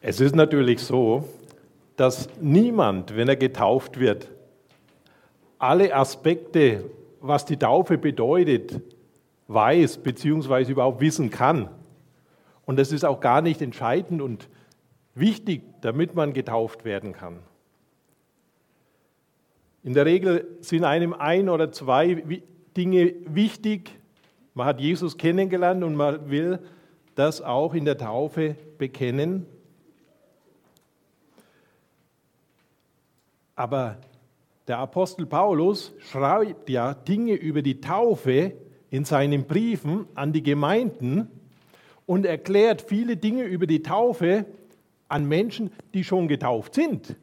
Es ist natürlich so, dass niemand, wenn er getauft wird, alle Aspekte, was die Taufe bedeutet, weiß bzw. überhaupt wissen kann. Und das ist auch gar nicht entscheidend und wichtig, damit man getauft werden kann. In der Regel sind einem ein oder zwei Dinge wichtig. Man hat Jesus kennengelernt und man will das auch in der Taufe bekennen. Aber der Apostel Paulus schreibt ja Dinge über die Taufe in seinen Briefen an die Gemeinden und erklärt viele Dinge über die Taufe an Menschen, die schon getauft sind.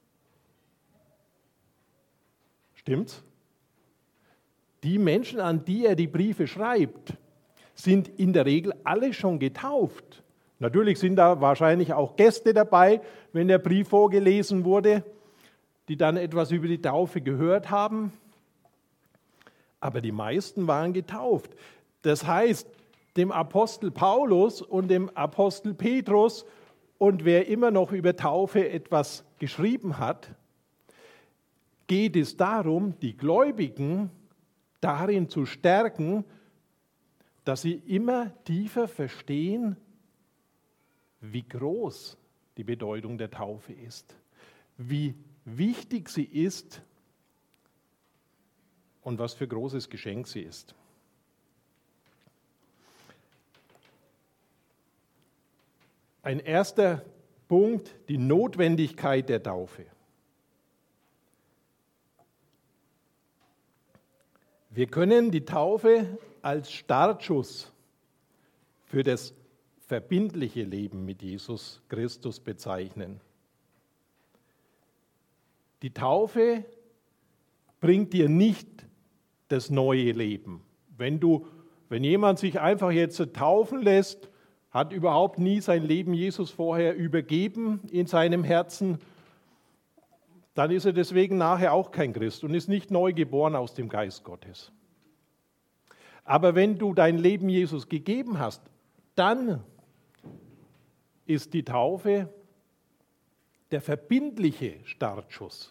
Stimmt's? Die Menschen, an die er die Briefe schreibt, sind in der Regel alle schon getauft. Natürlich sind da wahrscheinlich auch Gäste dabei, wenn der Brief vorgelesen wurde, die dann etwas über die Taufe gehört haben. Aber die meisten waren getauft. Das heißt, dem Apostel Paulus und dem Apostel Petrus und wer immer noch über Taufe etwas geschrieben hat, geht es darum, die Gläubigen darin zu stärken, dass sie immer tiefer verstehen, wie groß die Bedeutung der Taufe ist, wie wichtig sie ist und was für ein großes Geschenk sie ist. Ein erster Punkt, die Notwendigkeit der Taufe. Wir können die Taufe als Startschuss für das verbindliche Leben mit Jesus Christus bezeichnen. Die Taufe bringt dir nicht das neue Leben. Wenn jemand sich einfach jetzt taufen lässt, hat überhaupt nie sein Leben Jesus vorher übergeben in seinem Herzen, dann ist er deswegen nachher auch kein Christ und ist nicht neu geboren aus dem Geist Gottes. Aber wenn du dein Leben Jesus gegeben hast, dann ist die Taufe der verbindliche Startschuss.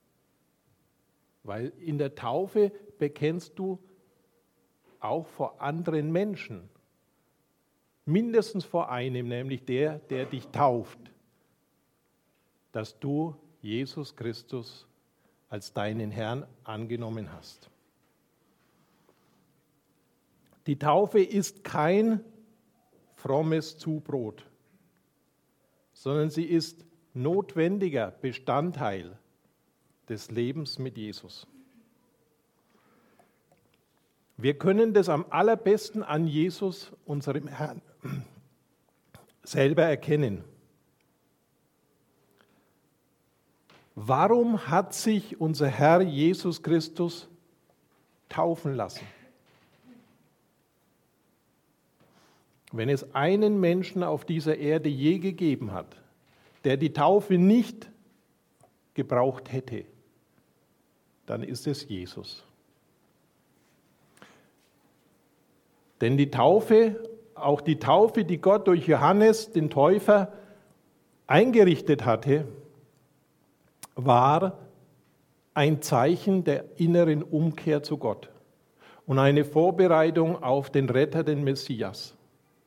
Weil in der Taufe bekennst du auch vor anderen Menschen, mindestens vor einem, nämlich der dich tauft, dass du Jesus Christus als deinen Herrn angenommen hast. Die Taufe ist kein frommes Zubrot, sondern sie ist notwendiger Bestandteil des Lebens mit Jesus. Wir können das am allerbesten an Jesus, unserem Herrn, selber erkennen. Warum hat sich unser Herr Jesus Christus taufen lassen? Wenn es einen Menschen auf dieser Erde je gegeben hat, der die Taufe nicht gebraucht hätte, dann ist es Jesus. Denn die Taufe, auch die Taufe, die Gott durch Johannes, den Täufer, eingerichtet hatte, war ein Zeichen der inneren Umkehr zu Gott und eine Vorbereitung auf den Retter, den Messias.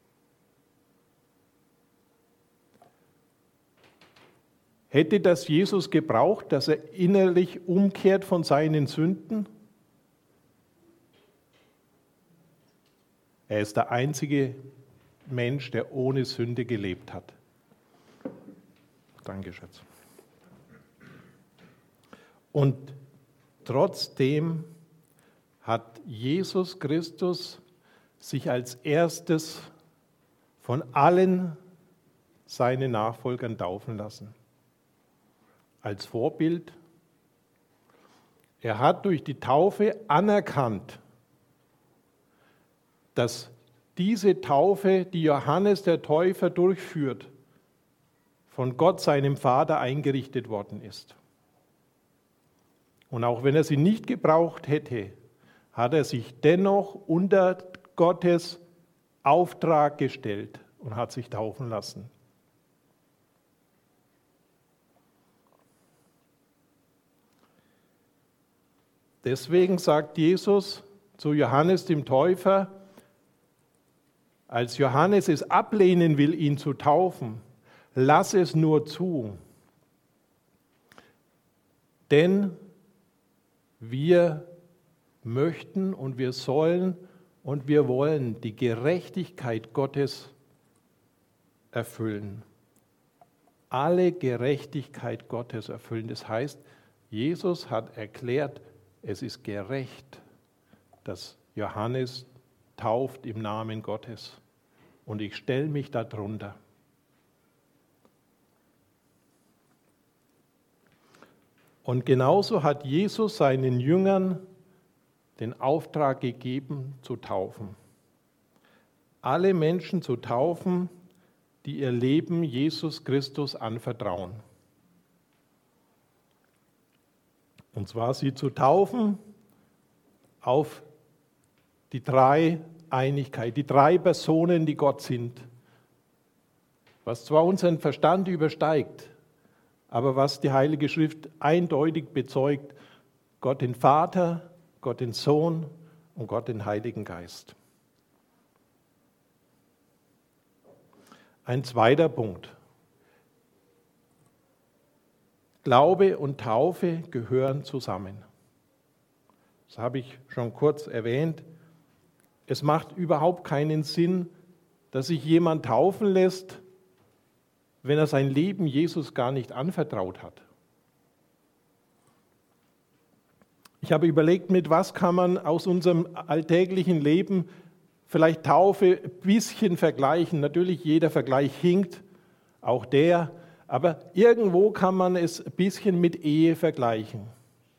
Hätte das Jesus gebraucht, dass er innerlich umkehrt von seinen Sünden? Er ist der einzige Mensch, der ohne Sünde gelebt hat. Danke, Schatz. Und trotzdem hat Jesus Christus sich als erstes von allen seinen Nachfolgern taufen lassen. Als Vorbild. Er hat durch die Taufe anerkannt, dass diese Taufe, die Johannes der Täufer durchführt, von Gott, seinem Vater, eingerichtet worden ist. Und auch wenn er sie nicht gebraucht hätte, hat er sich dennoch unter Gottes Auftrag gestellt und hat sich taufen lassen. Deswegen sagt Jesus zu Johannes dem Täufer, als Johannes es ablehnen will, ihn zu taufen, lass es nur zu. Denn wir möchten und wir sollen und wir wollen die Gerechtigkeit Gottes erfüllen. Alle Gerechtigkeit Gottes erfüllen. Das heißt, Jesus hat erklärt, es ist gerecht, dass Johannes tauft im Namen Gottes. Und ich stelle mich darunter. Und genauso hat Jesus seinen Jüngern den Auftrag gegeben, zu taufen. Alle Menschen zu taufen, die ihr Leben Jesus Christus anvertrauen. Und zwar sie zu taufen auf die Dreieinigkeit, die drei Personen, die Gott sind. Was zwar unseren Verstand übersteigt, aber was die Heilige Schrift eindeutig bezeugt, Gott den Vater, Gott den Sohn und Gott den Heiligen Geist. Ein zweiter Punkt. Glaube und Taufe gehören zusammen. Das habe ich schon kurz erwähnt. Es macht überhaupt keinen Sinn, dass sich jemand taufen lässt, wenn er sein Leben Jesus gar nicht anvertraut hat. Ich habe überlegt, mit was kann man aus unserem alltäglichen Leben vielleicht Taufe ein bisschen vergleichen. Natürlich, jeder Vergleich hinkt, auch der, aber irgendwo kann man es ein bisschen mit Ehe vergleichen.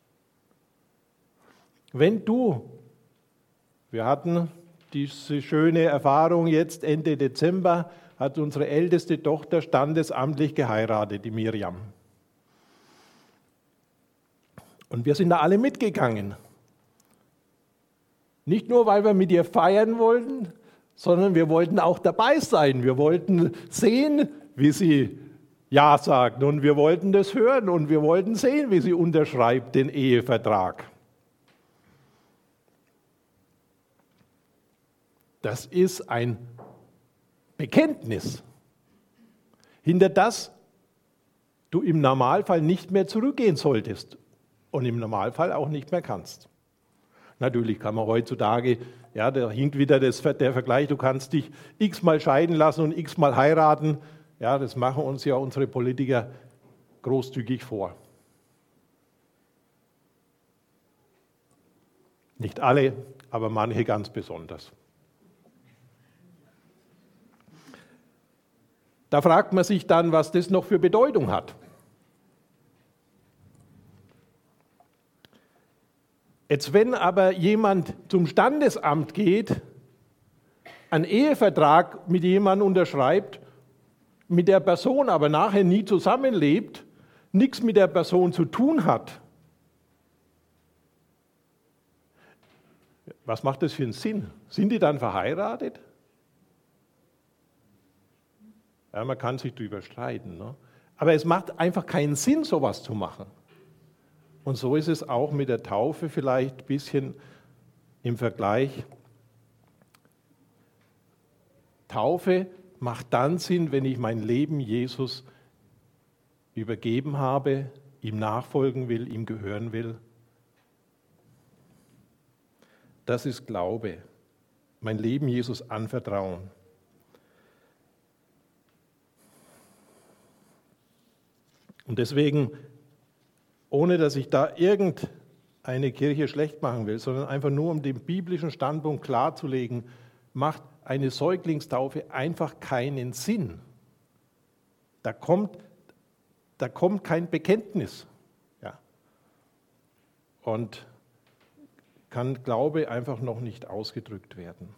Wenn du, wir hatten diese schöne Erfahrung jetzt Ende Dezember, hat unsere älteste Tochter standesamtlich geheiratet, die Miriam. Und wir sind da alle mitgegangen. Nicht nur, weil wir mit ihr feiern wollten, sondern wir wollten auch dabei sein. Wir wollten sehen, wie sie Ja sagt und wir wollten das hören und wir wollten sehen, wie sie unterschreibt den Ehevertrag. Das ist ein Bekenntnis, hinter das du im Normalfall nicht mehr zurückgehen solltest und im Normalfall auch nicht mehr kannst. Natürlich kann man heutzutage, ja, da hinkt wieder der Vergleich, du kannst dich x-mal scheiden lassen und x-mal heiraten. Ja, das machen uns ja unsere Politiker großzügig vor. Nicht alle, aber manche ganz besonders. Da fragt man sich dann, was das noch für Bedeutung hat. Jetzt, wenn aber jemand zum Standesamt geht, einen Ehevertrag mit jemandem unterschreibt, mit der Person aber nachher nie zusammenlebt, nichts mit der Person zu tun hat, was macht das für einen Sinn? Sind die dann verheiratet? Ja, man kann sich darüber streiten, ne? Aber es macht einfach keinen Sinn, sowas zu machen. Und so ist es auch mit der Taufe vielleicht ein bisschen im Vergleich. Taufe macht dann Sinn, wenn ich mein Leben Jesus übergeben habe, ihm nachfolgen will, ihm gehören will. Das ist Glaube. Mein Leben Jesus anvertrauen. Und deswegen, ohne dass ich da irgendeine Kirche schlecht machen will, sondern einfach nur um den biblischen Standpunkt klarzulegen, macht eine Säuglingstaufe einfach keinen Sinn. Da kommt kein Bekenntnis. Ja. Und kann Glaube einfach noch nicht ausgedrückt werden.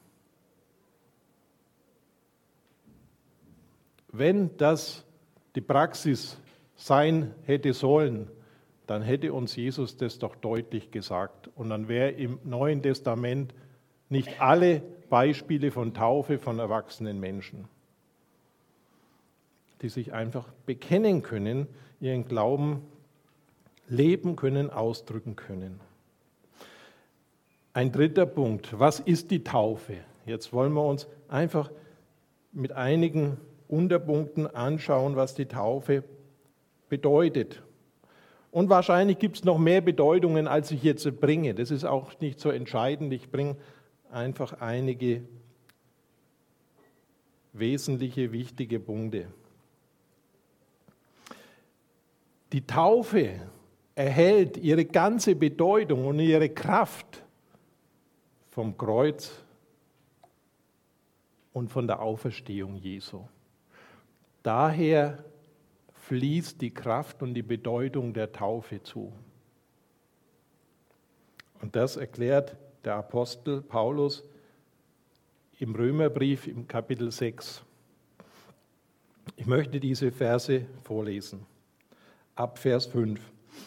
Wenn das die Praxis sein hätte sollen, dann hätte uns Jesus das doch deutlich gesagt. Und dann wäre im Neuen Testament nicht alle Beispiele von Taufe von erwachsenen Menschen, die sich einfach bekennen können, ihren Glauben leben können, ausdrücken können. Ein dritter Punkt, was ist die Taufe? Jetzt wollen wir uns einfach mit einigen Unterpunkten anschauen, was die Taufe bedeutet. Und wahrscheinlich gibt es noch mehr Bedeutungen, als ich jetzt bringe. Das ist auch nicht so entscheidend. Ich bringe einfach einige wesentliche, wichtige Punkte. Die Taufe erhält ihre ganze Bedeutung und ihre Kraft vom Kreuz und von der Auferstehung Jesu. Daher fließt die Kraft und die Bedeutung der Taufe zu. Und das erklärt der Apostel Paulus im Römerbrief im Kapitel 6. Ich möchte diese Verse vorlesen. Ab Vers 5.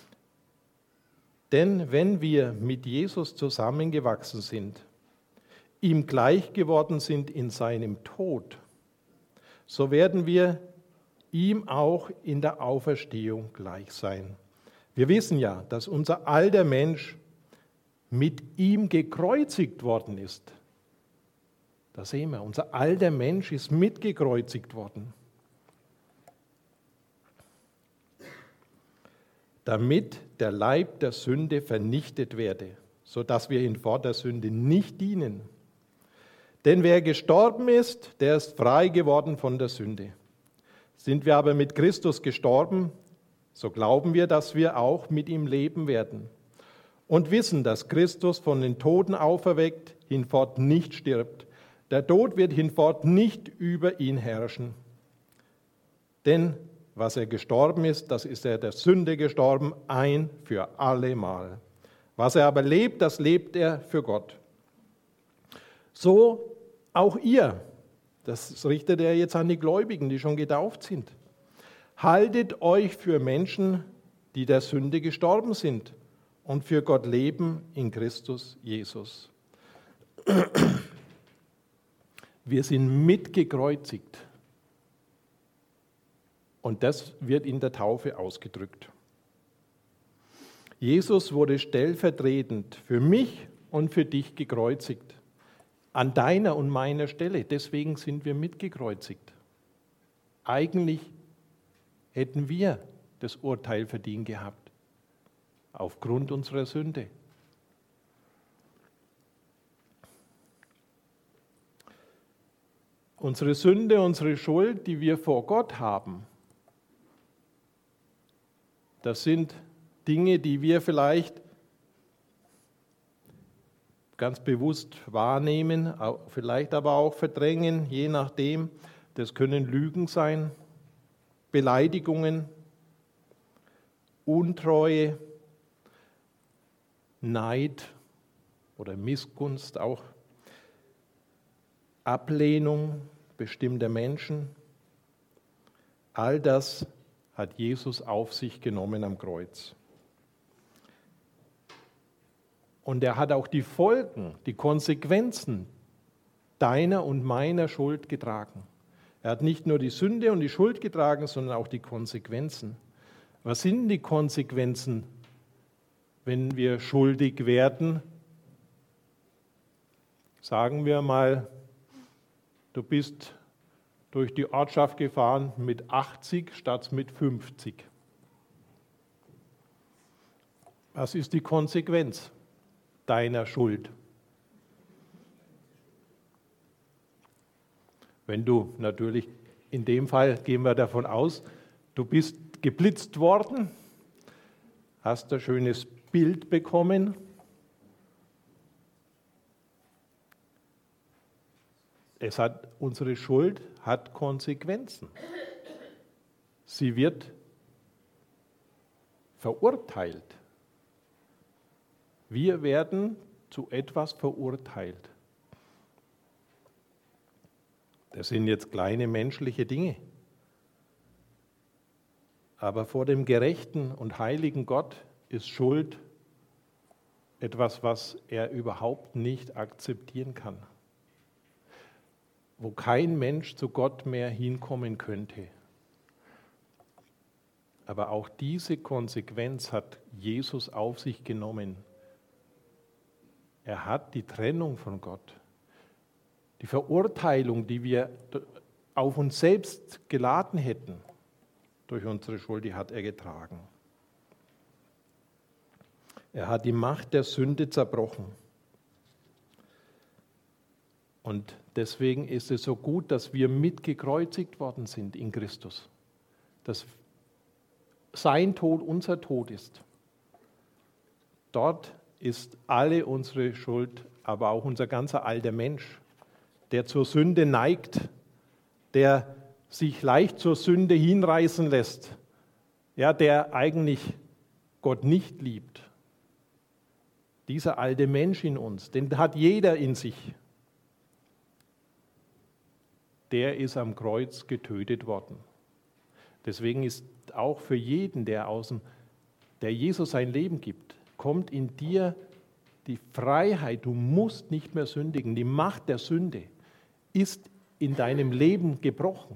Denn wenn wir mit Jesus zusammengewachsen sind, ihm gleich geworden sind in seinem Tod, so werden wir ihm auch in der Auferstehung gleich sein. Wir wissen ja, dass unser alter Mensch mit ihm gekreuzigt worden ist. Da sehen wir, unser alter Mensch ist mitgekreuzigt worden. Damit der Leib der Sünde vernichtet werde, sodass wir hinfort der Sünde nicht dienen. Denn wer gestorben ist, der ist frei geworden von der Sünde. Sind wir aber mit Christus gestorben, so glauben wir, dass wir auch mit ihm leben werden. Und wissen, dass Christus von den Toten auferweckt, hinfort nicht stirbt. Der Tod wird hinfort nicht über ihn herrschen. Denn was er gestorben ist, das ist er der Sünde gestorben, ein für allemal. Was er aber lebt, das lebt er für Gott. So auch ihr, das richtet er jetzt an die Gläubigen, die schon getauft sind. Haltet euch für Menschen, die der Sünde gestorben sind und für Gott leben in Christus Jesus. Wir sind mitgekreuzigt. Und das wird in der Taufe ausgedrückt. Jesus wurde stellvertretend für mich und für dich gekreuzigt. An deiner und meiner Stelle. Deswegen sind wir mitgekreuzigt. Eigentlich hätten wir das Urteil verdient gehabt. Aufgrund unserer Sünde. Unsere Sünde, unsere Schuld, die wir vor Gott haben, das sind Dinge, die wir vielleicht ganz bewusst wahrnehmen, vielleicht aber auch verdrängen, je nachdem. Das können Lügen sein, Beleidigungen, Untreue, Neid oder Missgunst auch, Ablehnung bestimmter Menschen. All das hat Jesus auf sich genommen am Kreuz. Und er hat auch die Folgen, die Konsequenzen deiner und meiner Schuld getragen. Er hat nicht nur die Sünde und die Schuld getragen, sondern auch die Konsequenzen. Was sind die Konsequenzen, wenn wir schuldig werden? Sagen wir mal, du bist durch die Ortschaft gefahren mit 80 statt mit 50. Was ist die Konsequenz deiner Schuld? Wenn du natürlich, in dem Fall gehen wir davon aus, du bist geblitzt worden, hast ein schönes Bild bekommen. Unsere Schuld hat Konsequenzen. Sie wird verurteilt. Wir werden zu etwas verurteilt. Das sind jetzt kleine menschliche Dinge. Aber vor dem gerechten und heiligen Gott ist Schuld etwas, was er überhaupt nicht akzeptieren kann. Wo kein Mensch zu Gott mehr hinkommen könnte. Aber auch diese Konsequenz hat Jesus auf sich genommen. Er hat die Trennung von Gott, die Verurteilung, die wir auf uns selbst geladen hätten, durch unsere Schuld, die hat er getragen. Er hat die Macht der Sünde zerbrochen. Und deswegen ist es so gut, dass wir mitgekreuzigt worden sind in Christus. Dass sein Tod unser Tod ist. Dort ist alle unsere Schuld, aber auch unser ganzer alter Mensch, der zur Sünde neigt, der sich leicht zur Sünde hinreißen lässt, ja, der eigentlich Gott nicht liebt. Dieser alte Mensch in uns, den hat jeder in sich. Der ist am Kreuz getötet worden. Deswegen ist auch für jeden, der Jesus sein Leben gibt, kommt in dir die Freiheit, du musst nicht mehr sündigen. Die Macht der Sünde ist in deinem Leben gebrochen.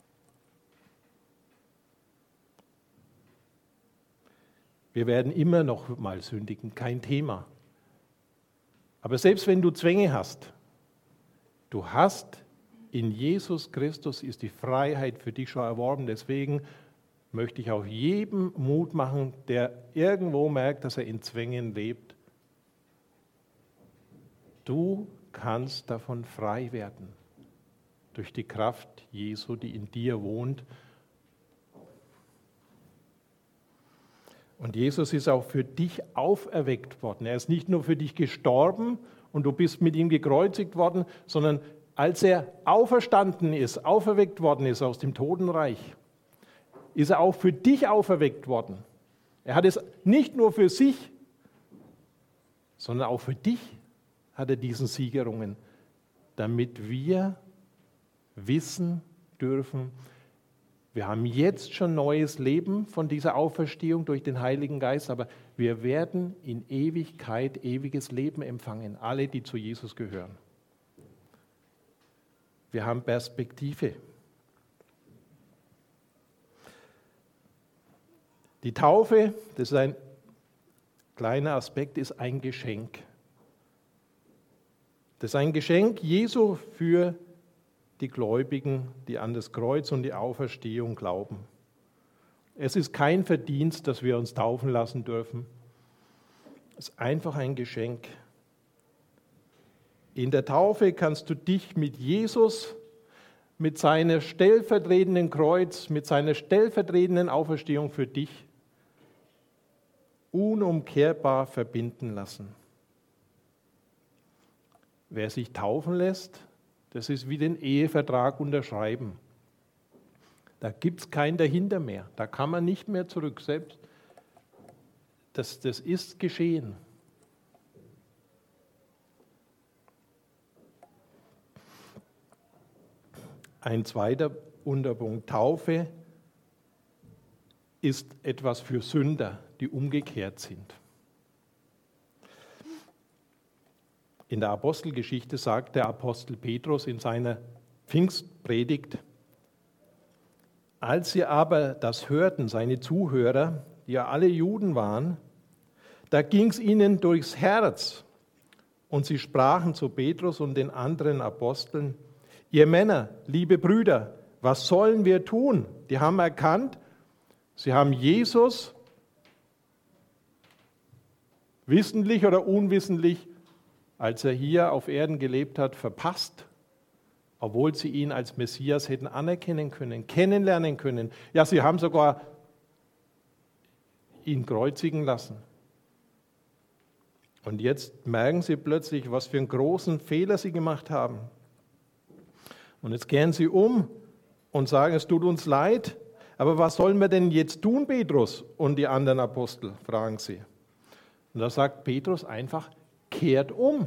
Wir werden immer noch mal sündigen, kein Thema. Aber selbst wenn du Zwänge hast, du hast in Jesus Christus ist die Freiheit für dich schon erworben. Deswegen möchte ich auch jedem Mut machen, der irgendwo merkt, dass er in Zwängen lebt. Du kannst davon frei werden, durch die Kraft Jesu, die in dir wohnt. Und Jesus ist auch für dich auferweckt worden. Er ist nicht nur für dich gestorben und du bist mit ihm gekreuzigt worden, sondern als er auferstanden ist, auferweckt worden ist aus dem Totenreich, ist er auch für dich auferweckt worden. Er hat es nicht nur für sich, sondern auch für dich hat er diesen Sieg errungen, damit wir wissen dürfen, wir haben jetzt schon neues Leben von dieser Auferstehung durch den Heiligen Geist, aber wir werden in Ewigkeit ewiges Leben empfangen, alle, die zu Jesus gehören. Wir haben Perspektive. Die Taufe, das ist ein kleiner Aspekt, ist ein Geschenk. Das ist ein Geschenk Jesu für die Gläubigen, die an das Kreuz und die Auferstehung glauben. Es ist kein Verdienst, dass wir uns taufen lassen dürfen. Es ist einfach ein Geschenk. In der Taufe kannst du dich mit Jesus, mit seinem stellvertretenden Kreuz, mit seiner stellvertretenden Auferstehung für dich unumkehrbar verbinden lassen. Wer sich taufen lässt, das ist wie den Ehevertrag unterschreiben. Da gibt es kein Dahinter mehr. Da kann man nicht mehr zurück. Selbst das ist geschehen. Ein zweiter Unterpunkt. Taufe ist etwas für Sünder, die umgekehrt sind. In der Apostelgeschichte sagt der Apostel Petrus in seiner Pfingstpredigt: Als sie aber das hörten, seine Zuhörer, die ja alle Juden waren, da ging es ihnen durchs Herz und sie sprachen zu Petrus und den anderen Aposteln: Ihr Männer, liebe Brüder, was sollen wir tun? Die haben erkannt, sie haben Jesus wissentlich oder unwissentlich, als er hier auf Erden gelebt hat, verpasst, obwohl sie ihn als Messias hätten anerkennen können, kennenlernen können. Ja, sie haben sogar ihn kreuzigen lassen. Und jetzt merken sie plötzlich, was für einen großen Fehler sie gemacht haben. Und jetzt kehren sie um und sagen, es tut uns leid, aber was sollen wir denn jetzt tun, Petrus und die anderen Apostel, fragen sie. Und da sagt Petrus einfach: Kehrt um.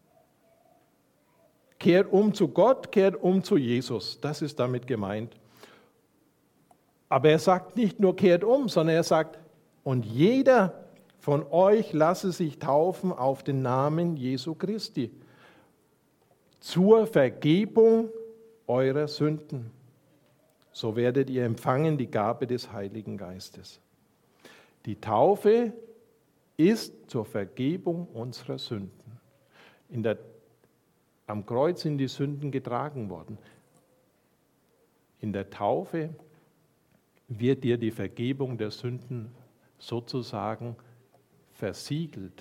Kehrt um zu Gott, kehrt um zu Jesus. Das ist damit gemeint. Aber er sagt nicht nur kehrt um, sondern er sagt, und jeder von euch lasse sich taufen auf den Namen Jesu Christi zur Vergebung eurer Sünden. So werdet ihr empfangen die Gabe des Heiligen Geistes. Die Taufe ist zur Vergebung unserer Sünden. Am Kreuz sind die Sünden getragen worden. In der Taufe wird dir die Vergebung der Sünden sozusagen versiegelt.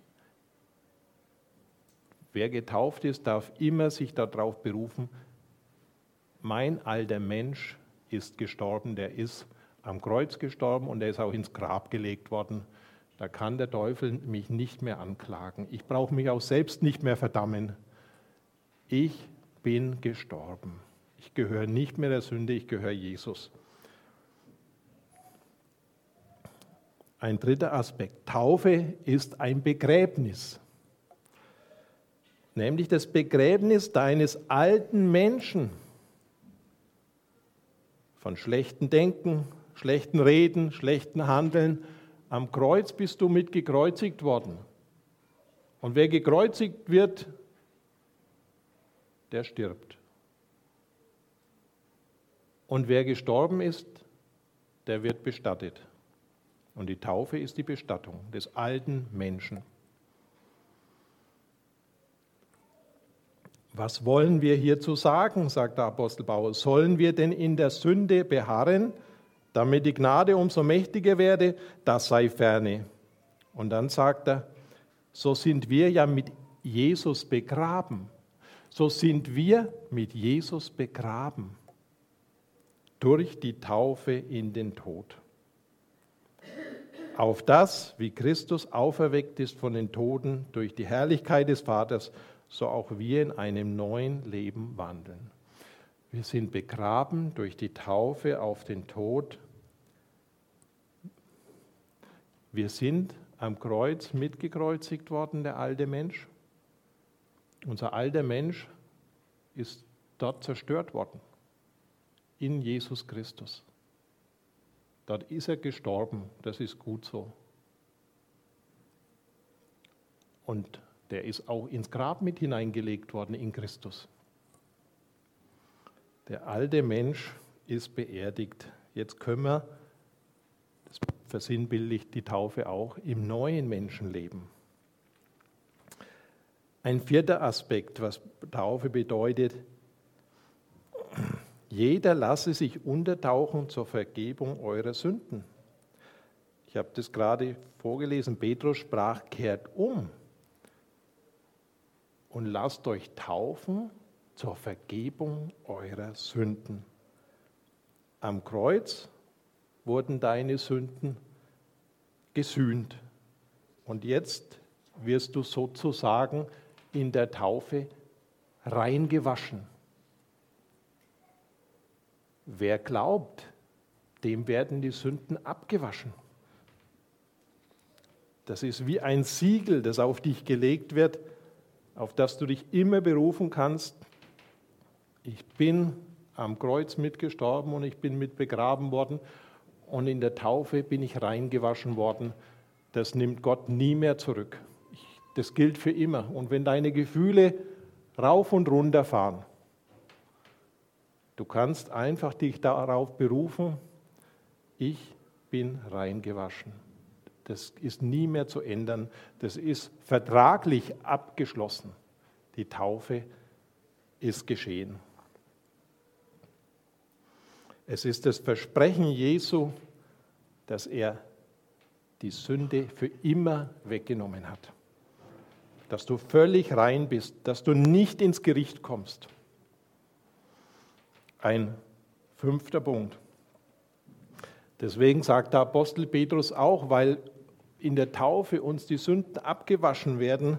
Wer getauft ist, darf immer sich darauf berufen, mein alter Mensch ist gestorben, der ist am Kreuz gestorben und er ist auch ins Grab gelegt worden. Da kann der Teufel mich nicht mehr anklagen. Ich brauche mich auch selbst nicht mehr verdammen. Ich bin gestorben. Ich gehöre nicht mehr der Sünde, ich gehöre Jesus. Ein dritter Aspekt. Taufe ist ein Begräbnis. Nämlich das Begräbnis deines alten Menschen. Von schlechten Denken, schlechten Reden, schlechten Handeln. Am Kreuz bist du mit gekreuzigt worden. Und wer gekreuzigt wird, der stirbt. Und wer gestorben ist, der wird bestattet. Und die Taufe ist die Bestattung des alten Menschen. Was wollen wir hierzu sagen, sagt der Apostel Paulus? Sollen wir denn in der Sünde beharren, damit die Gnade umso mächtiger werde? Das sei ferne. Und dann sagt er, so sind wir ja mit Jesus begraben. So sind wir mit Jesus begraben. Durch die Taufe in den Tod. Auf das, wie Christus auferweckt ist von den Toten durch die Herrlichkeit des Vaters, so auch wir in einem neuen Leben wandeln. Wir sind begraben durch die Taufe auf den Tod. Wir sind am Kreuz mitgekreuzigt worden, der alte Mensch. Unser alter Mensch ist dort zerstört worden, in Jesus Christus. Dort ist er gestorben, das ist gut so. Und der ist auch ins Grab mit hineingelegt worden in Christus. Der alte Mensch ist beerdigt. Jetzt können wir, das versinnbildlicht die Taufe auch, im neuen Menschen leben. Ein vierter Aspekt, was Taufe bedeutet: Jeder lasse sich untertauchen zur Vergebung eurer Sünden. Ich habe das gerade vorgelesen. Petrus sprach: Kehrt um und lasst euch taufen zur Vergebung eurer Sünden. Am Kreuz wurden deine Sünden gesühnt. Und jetzt wirst du sozusagen in der Taufe reingewaschen. Wer glaubt, dem werden die Sünden abgewaschen. Das ist wie ein Siegel, das auf dich gelegt wird, auf das du dich immer berufen kannst. Ich bin am Kreuz mitgestorben und ich bin mit begraben worden und in der Taufe bin ich reingewaschen worden. Das nimmt Gott nie mehr zurück. Das gilt für immer. Und wenn deine Gefühle rauf und runter fahren, du kannst einfach dich darauf berufen, ich bin reingewaschen. Das ist nie mehr zu ändern. Das ist vertraglich abgeschlossen. Die Taufe ist geschehen. Es ist das Versprechen Jesu, dass er die Sünde für immer weggenommen hat. Dass du völlig rein bist, dass du nicht ins Gericht kommst. Ein fünfter Punkt. Deswegen sagt der Apostel Petrus auch, weil in der Taufe uns die Sünden abgewaschen werden,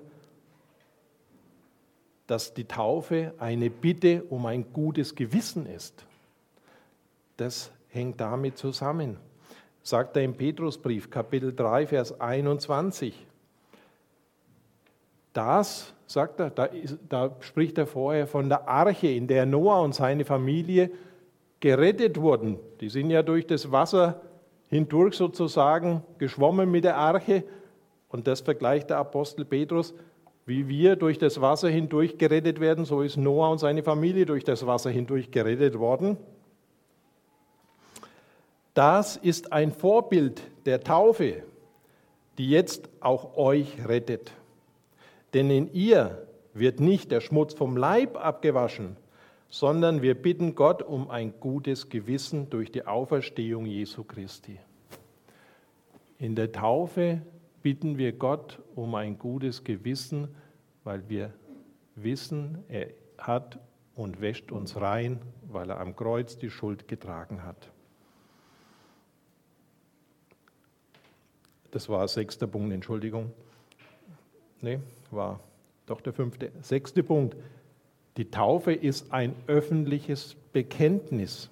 dass die Taufe eine Bitte um ein gutes Gewissen ist. Das hängt damit zusammen. Sagt er im Petrusbrief, Kapitel 3, Vers 21. Das, sagt er, da spricht er vorher von der Arche, in der Noah und seine Familie gerettet wurden. Die sind ja durch das Wasser hindurch sozusagen geschwommen mit der Arche. Und das vergleicht der Apostel Petrus, wie wir durch das Wasser hindurch gerettet werden, so ist Noah und seine Familie durch das Wasser hindurch gerettet worden. Das ist ein Vorbild der Taufe, die jetzt auch euch rettet. Denn in ihr wird nicht der Schmutz vom Leib abgewaschen, sondern wir bitten Gott um ein gutes Gewissen durch die Auferstehung Jesu Christi. In der Taufe bitten wir Gott um ein gutes Gewissen, weil wir wissen, er hat und wäscht uns rein, weil er am Kreuz die Schuld getragen hat. Das war 6. Punkt, Entschuldigung. Nee, war doch der 5. 6. Punkt. Die Taufe ist ein öffentliches Bekenntnis,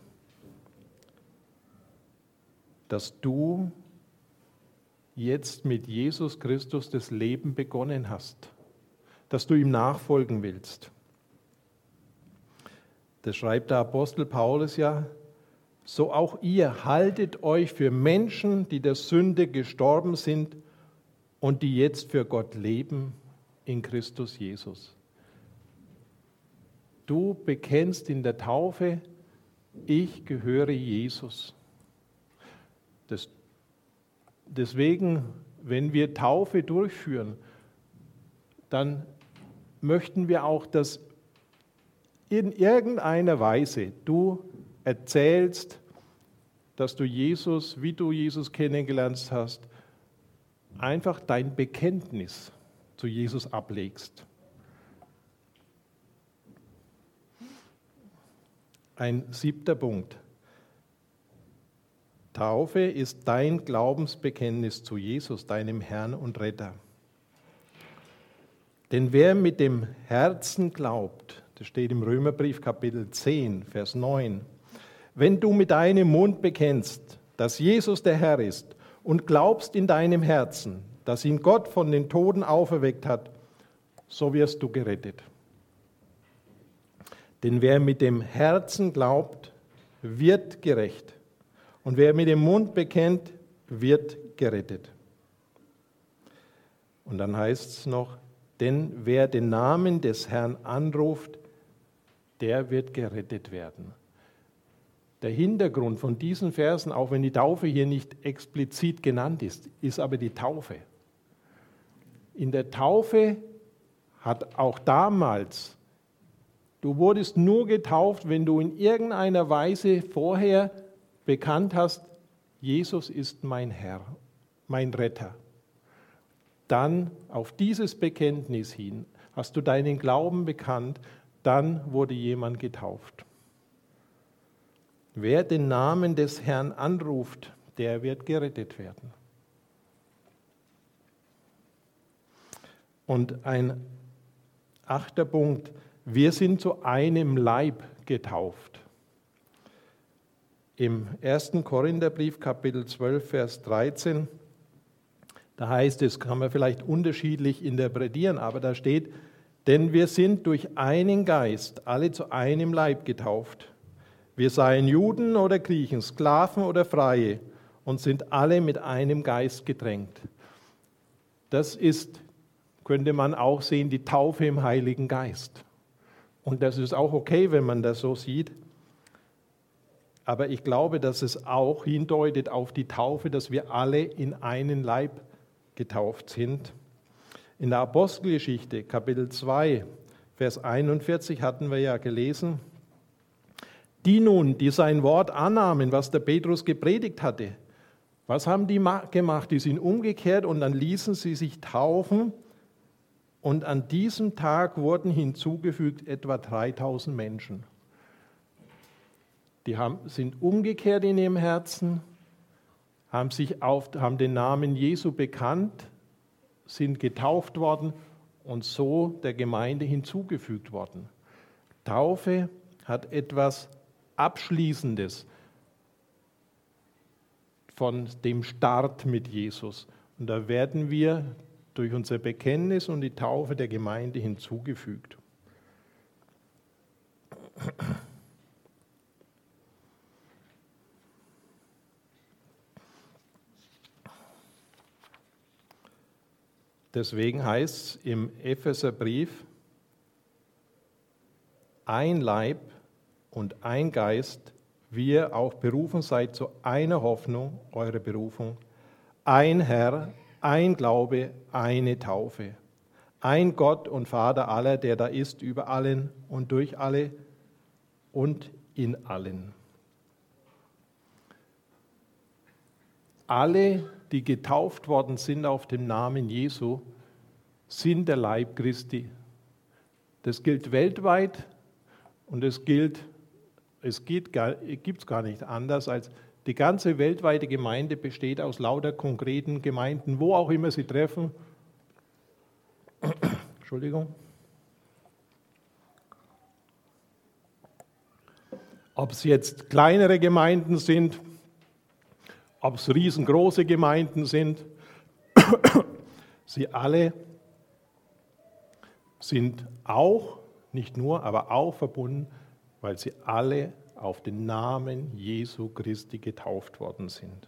dass du jetzt mit Jesus Christus das Leben begonnen hast, dass du ihm nachfolgen willst. Das schreibt der Apostel Paulus ja, so auch ihr haltet euch für Menschen, die der Sünde gestorben sind und die jetzt für Gott leben in Christus Jesus. Du bekennst in der Taufe, ich gehöre Jesus. Deswegen, wenn wir Taufe durchführen, dann möchten wir auch, dass in irgendeiner Weise du erzählst, dass du Jesus, wie du Jesus kennengelernt hast, einfach dein Bekenntnis zu Jesus ablegst. Ein 7. Punkt. Taufe ist dein Glaubensbekenntnis zu Jesus, deinem Herrn und Retter. Denn wer mit dem Herzen glaubt, das steht im Römerbrief Kapitel 10, Vers 9, wenn du mit deinem Mund bekennst, dass Jesus der Herr ist und glaubst in deinem Herzen, dass ihn Gott von den Toten auferweckt hat, so wirst du gerettet. Denn wer mit dem Herzen glaubt, wird gerecht. Und wer mit dem Mund bekennt, wird gerettet. Und dann heißt es noch, denn wer den Namen des Herrn anruft, der wird gerettet werden. Der Hintergrund von diesen Versen, auch wenn die Taufe hier nicht explizit genannt ist, ist aber die Taufe. In der Taufe hat auch damals, du wurdest nur getauft, wenn du in irgendeiner Weise vorher bekannt hast, Jesus ist mein Herr, mein Retter. Dann auf dieses Bekenntnis hin hast du deinen Glauben bekannt, dann wurde jemand getauft. Wer den Namen des Herrn anruft, der wird gerettet werden. Und ein 8. Punkt, wir sind zu einem Leib getauft. Im 1. Korintherbrief, Kapitel 12, Vers 13, da heißt es, kann man vielleicht unterschiedlich interpretieren, aber da steht, denn wir sind durch einen Geist alle zu einem Leib getauft. Wir seien Juden oder Griechen, Sklaven oder Freie und sind alle mit einem Geist getränkt. Das ist, könnte man auch sehen, die Taufe im Heiligen Geist. Und das ist auch okay, wenn man das so sieht. Aber ich glaube, dass es auch hindeutet auf die Taufe, dass wir alle in einen Leib getauft sind. In der Apostelgeschichte, Kapitel 2, Vers 41 hatten wir ja gelesen, die nun, die sein Wort annahmen, was der Petrus gepredigt hatte, was haben die gemacht? Die sind umgekehrt und dann ließen sie sich taufen und an diesem Tag wurden hinzugefügt etwa 3000 Menschen. Die sind umgekehrt in ihrem Herzen, haben den Namen Jesu bekannt, sind getauft worden und so der Gemeinde hinzugefügt worden. Taufe hat etwas Abschließendes von dem Start mit Jesus. Und da werden wir durch unser Bekenntnis und die Taufe der Gemeinde hinzugefügt. Deswegen heißt es im Epheserbrief, ein Leib und ein Geist, wie ihr auch berufen seid zu einer Hoffnung, eure Berufung, ein Herr, ein Glaube, eine Taufe, ein Gott und Vater aller, der da ist, über allen und durch alle und in allen. Alle, die getauft worden sind auf den Namen Jesu, sind der Leib Christi. Das gilt weltweit und es gibt es gar nicht anders, als die ganze weltweite Gemeinde besteht aus lauter konkreten Gemeinden, wo auch immer sie treffen. Entschuldigung. Ob es jetzt kleinere Gemeinden sind, ob es riesengroße Gemeinden sind, sie alle sind auch, nicht nur, aber auch verbunden, weil sie alle auf den Namen Jesu Christi getauft worden sind.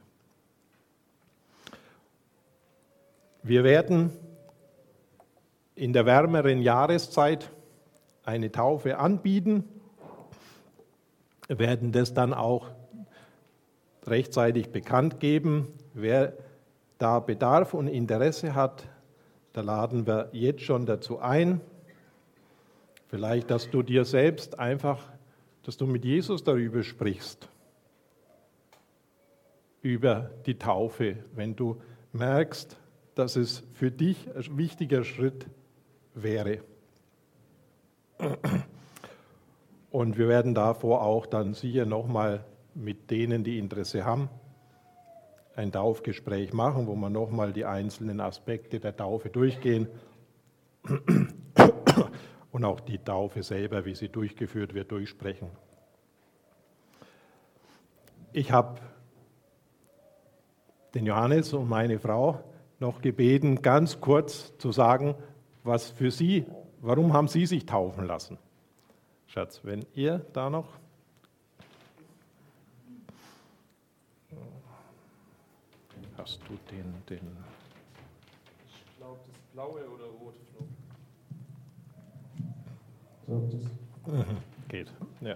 Wir werden in der wärmeren Jahreszeit eine Taufe anbieten, werden das dann auch rechtzeitig bekannt geben. Wer da Bedarf und Interesse hat, da laden wir jetzt schon dazu ein. Vielleicht, dass du dir selbst einfach, dass du mit Jesus darüber sprichst, über die Taufe, wenn du merkst, dass es für dich ein wichtiger Schritt wäre. Und wir werden davor auch dann sicher nochmal mit denen, die Interesse haben, ein Taufgespräch machen, wo wir nochmal die einzelnen Aspekte der Taufe durchgehen und auch die Taufe selber, wie sie durchgeführt wird, durchsprechen. Ich habe den Johannes und meine Frau noch gebeten, ganz kurz zu sagen, was für Sie, warum haben Sie sich taufen lassen? Schatz, wenn ihr da noch... Hast du den... Ich glaube, das blaue oder rote Flug. Geht, ja.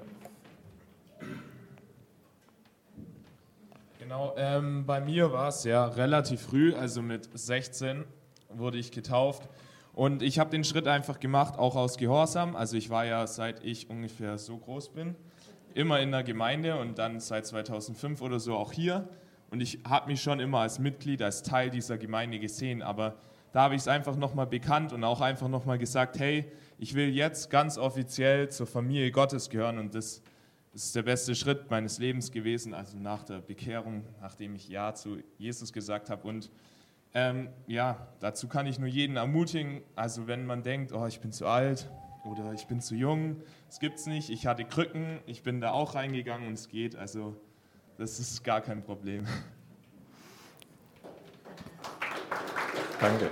Genau, bei mir war es ja relativ früh, also mit 16 wurde ich getauft. Und ich habe den Schritt einfach gemacht, auch aus Gehorsam. Also ich war ja, seit ich ungefähr so groß bin, immer in der Gemeinde und dann seit 2005 oder so auch hier. Und ich habe mich schon immer als Mitglied, als Teil dieser Gemeinde gesehen. Aber da habe ich es einfach nochmal bekannt und auch einfach nochmal gesagt, hey, ich will jetzt ganz offiziell zur Familie Gottes gehören. Und das ist der beste Schritt meines Lebens gewesen, also nach der Bekehrung, nachdem ich Ja zu Jesus gesagt habe. Und ja, dazu kann ich nur jeden ermutigen, also wenn man denkt, oh, ich bin zu alt oder ich bin zu jung, das gibt's nicht, ich hatte Krücken, ich bin da auch reingegangen und es geht, also das ist gar kein Problem. Danke.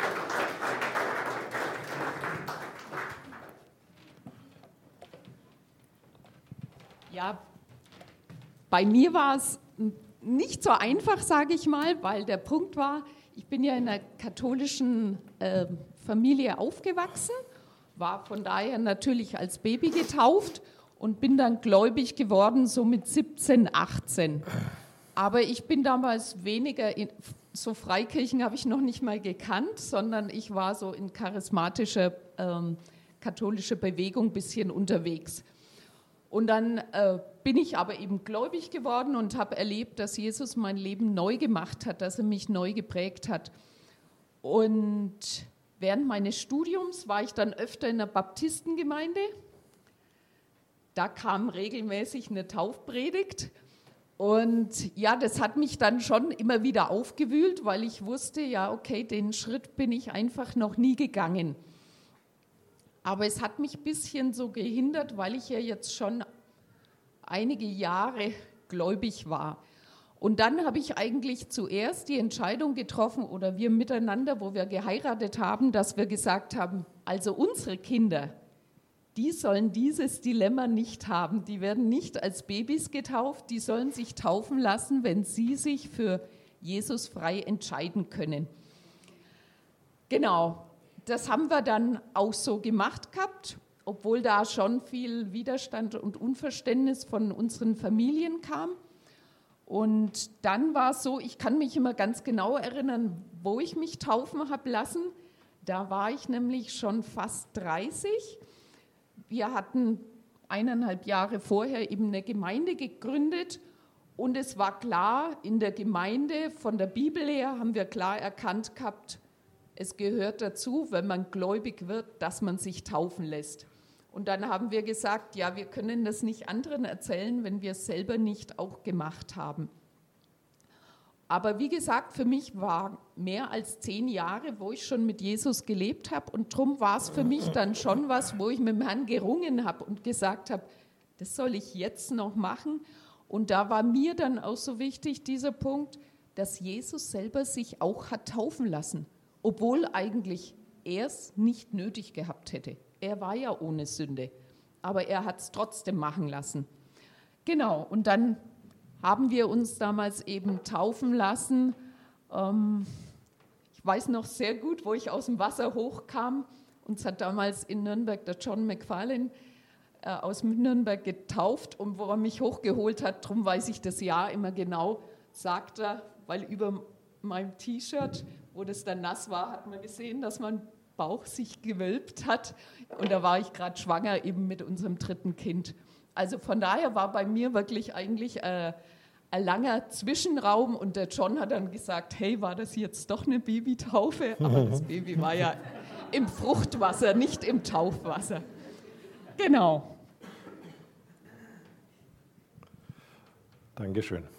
Ja, bei mir war es nicht so einfach, sage ich mal, weil der Punkt war, ich bin ja in einer katholischen Familie aufgewachsen, war von daher natürlich als Baby getauft und bin dann gläubig geworden, so mit 17, 18. Aber ich bin damals weniger, so Freikirchen habe ich noch nicht mal gekannt, sondern ich war so in charismatischer katholischer Bewegung ein bisschen unterwegs. Und dann bin ich aber eben gläubig geworden und habe erlebt, dass Jesus mein Leben neu gemacht hat, dass er mich neu geprägt hat. Und während meines Studiums war ich dann öfter in der Baptistengemeinde. Da kam regelmäßig eine Taufpredigt. Und ja, das hat mich dann schon immer wieder aufgewühlt, weil ich wusste, ja, okay, den Schritt bin ich einfach noch nie gegangen. Aber es hat mich ein bisschen so gehindert, weil ich ja jetzt schon einige Jahre gläubig war. Und dann habe ich eigentlich zuerst die Entscheidung getroffen, oder wir miteinander, wo wir geheiratet haben, dass wir gesagt haben, also unsere Kinder, die sollen dieses Dilemma nicht haben. Die werden nicht als Babys getauft, die sollen sich taufen lassen, wenn sie sich für Jesus frei entscheiden können. Genau. Das haben wir dann auch so gemacht gehabt, obwohl da schon viel Widerstand und Unverständnis von unseren Familien kam. Und dann war es so, ich kann mich immer ganz genau erinnern, wo ich mich taufen habe lassen. Da war ich nämlich schon fast 30. Wir hatten 1,5 Jahre vorher eben eine Gemeinde gegründet und es war klar, in der Gemeinde, von der Bibel her, haben wir klar erkannt gehabt, es gehört dazu, wenn man gläubig wird, dass man sich taufen lässt. Und dann haben wir gesagt, ja, wir können das nicht anderen erzählen, wenn wir es selber nicht auch gemacht haben. Aber wie gesagt, für mich war mehr als 10 Jahre, wo ich schon mit Jesus gelebt habe. Und darum war es für mich dann schon was, wo ich mit dem Herrn gerungen habe und gesagt habe, das soll ich jetzt noch machen. Und da war mir dann auch so wichtig dieser Punkt, dass Jesus selber sich auch hat taufen lassen, obwohl eigentlich er es nicht nötig gehabt hätte. Er war ja ohne Sünde, aber er hat es trotzdem machen lassen. Genau, und dann haben wir uns damals eben taufen lassen. Ich weiß noch sehr gut, wo ich aus dem Wasser hochkam. Uns hat damals in Nürnberg der John McFarlane aus Nürnberg getauft und wo er mich hochgeholt hat, darum weiß ich das Jahr immer genau, sagt er, weil über meinem T-Shirt, wo das dann nass war, hat man gesehen, dass mein Bauch sich gewölbt hat und da war ich gerade schwanger eben mit unserem 3. Kind. Also von daher war bei mir wirklich eigentlich ein langer Zwischenraum und der John hat dann gesagt, hey, war das jetzt doch eine Babytaufe? Aber das Baby war ja im Fruchtwasser, nicht im Taufwasser. Genau. Dankeschön.